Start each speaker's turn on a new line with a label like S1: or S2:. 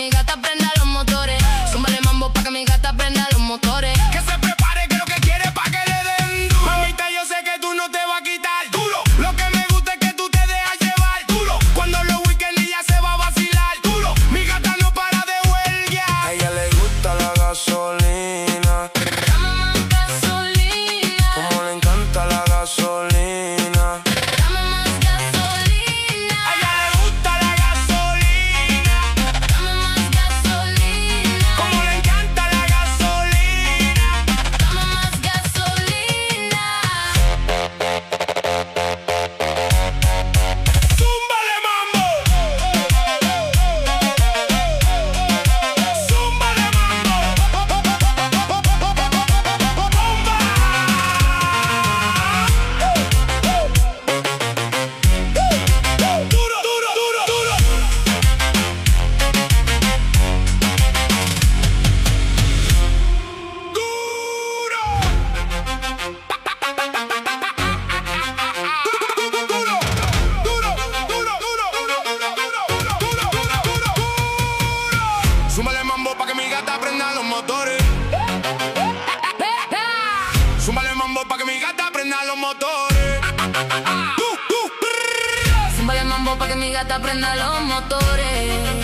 S1: mi gata prenda los motores. Súmale mambo pa' que mi gata prenda los motores.
S2: Que se prepare que lo que quiere pa' que le den duro. Mamita, yo sé que tú no te vas a quitar duro. Lo que me gusta es que tú te dejas llevar duro. Cuando los weekends ella se va a vacilar duro. Mi gata no para de huelga.
S3: A ella le gusta la gasolina.
S1: Dame más gasolina.
S3: Como le encanta la gasolina.
S1: Dame más gasolina.
S2: A ella le gusta la gasolina.
S1: Dame más gasolina.
S2: Como le encanta la gasolina.
S1: Dame más gasolina.
S2: Zúmbale mambo. Zúmbale mambo. Bomba. Duro, duro, duro, duro. Súmale mambo pa' que mi gata prenda los motores. Súmale mambo pa' que mi gata prenda los motores.
S1: Súmale mambo pa' que mi gata prenda los motores.